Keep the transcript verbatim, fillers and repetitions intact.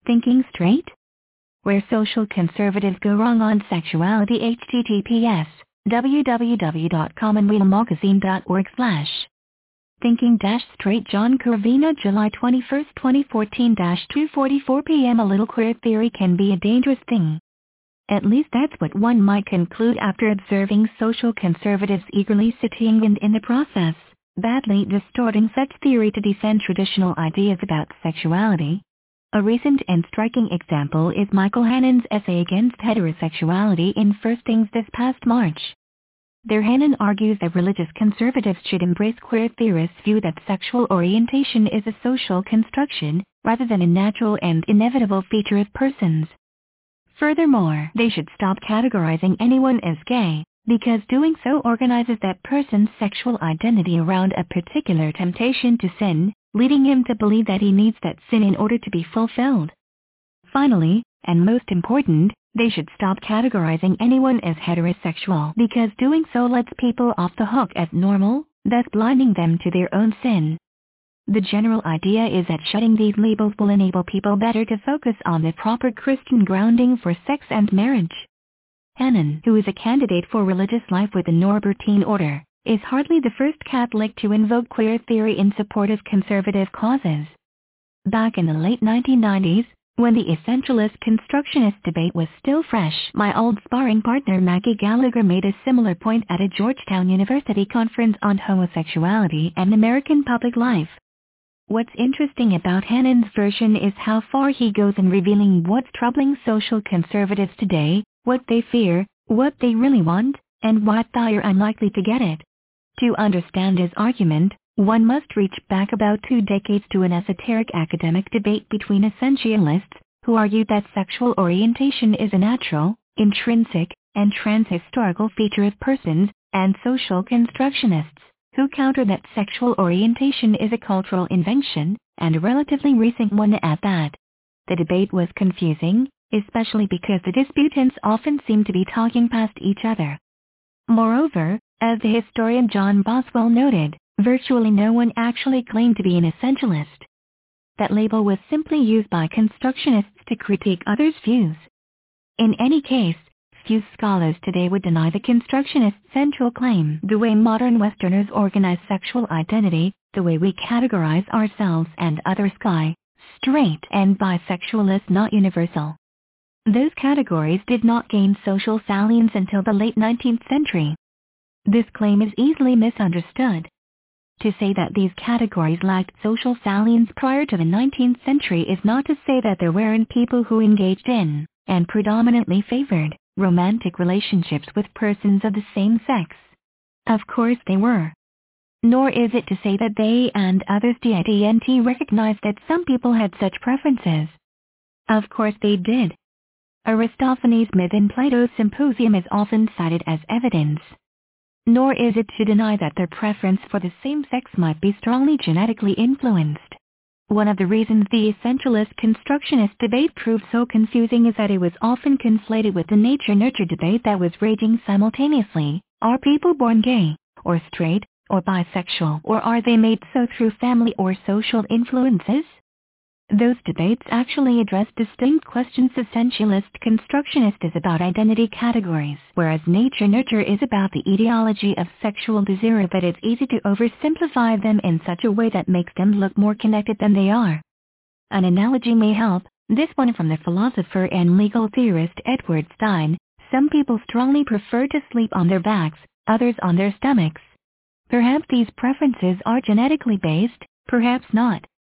Thinking Straight? Where Social Conservatives Go Wrong on Sexuality. H T T P S w w w dot commonweal magazine dot org slash Thinking Straight. John Corvino, July twenty-first, twenty fourteen, two forty-four p m A little queer theory can be a dangerous thing. At least that's what one might conclude after observing social conservatives eagerly citing and in the process, badly distorting such theory to defend traditional ideas about sexuality. A recent and striking example is Michael Hannon's essay against heterosexuality in First Things this past March. There Hannon argues that religious conservatives should embrace queer theorists' view that sexual orientation is a social construction, rather than a natural and inevitable feature of persons. Furthermore, they should stop categorizing anyone as gay, because doing so organizes that person's sexual identity around a particular temptation to sin, leading him to believe that he needs that sin in order to be fulfilled. Finally, and most important, they should stop categorizing anyone as heterosexual, because doing so lets people off the hook as normal, thus blinding them to their own sin. The general idea is that shutting these labels will enable people better to focus on the proper Christian grounding for sex and marriage. Hannon, who is a candidate for religious life with the Norbertine Order, is hardly the first Catholic to invoke queer theory in support of conservative causes. Back in the late nineteen nineties, when the essentialist constructionist debate was still fresh, my old sparring partner Maggie Gallagher made a similar point at a Georgetown University conference on homosexuality and American public life. What's interesting about Hannon's version is how far he goes in revealing what's troubling social conservatives today, what they fear, what they really want, and why they're unlikely to get it. To understand his argument, one must reach back about two decades to an esoteric academic debate between essentialists, who argued that sexual orientation is a natural, intrinsic, and transhistorical feature of persons, and social constructionists, who counter that sexual orientation is a cultural invention, and a relatively recent one at that. The debate was confusing, especially because the disputants often seemed to be talking past each other. Moreover, as the historian John Boswell noted, virtually no one actually claimed to be an essentialist. That label was simply used by constructionists to critique others' views. In any case, few scholars today would deny the constructionist central claim. The way modern Westerners organize sexual identity, the way we categorize ourselves and others gay, straight, and bisexual is not universal. Those categories did not gain social salience until the late nineteenth century. This claim is easily misunderstood. To say that these categories lacked social salience prior to the nineteenth century is not to say that there weren't people who engaged in, and predominantly favored, romantic relationships with persons of the same sex. Of course they were. Nor is it to say that they and others didn't recognize that some people had such preferences. Of course they did. Aristophanes' myth in Plato's Symposium is often cited as evidence. Nor is it to deny that their preference for the same sex might be strongly genetically influenced. One of the reasons the essentialist constructionist debate proved so confusing is that it was often conflated with the nature-nurture debate that was raging simultaneously. Are people born gay, or straight, or bisexual, or are they made so through family or social influences? Those debates actually address distinct questions. Essentialist constructionist is about identity categories, whereas nature-nurture is about the etiology of sexual desire, but it's easy to oversimplify them in such a way that makes them look more connected than they are. An analogy may help, this one from the philosopher and legal theorist Edward Stein. Some people strongly prefer to sleep on their backs, others on their stomachs. Perhaps these preferences are genetically based, perhaps not.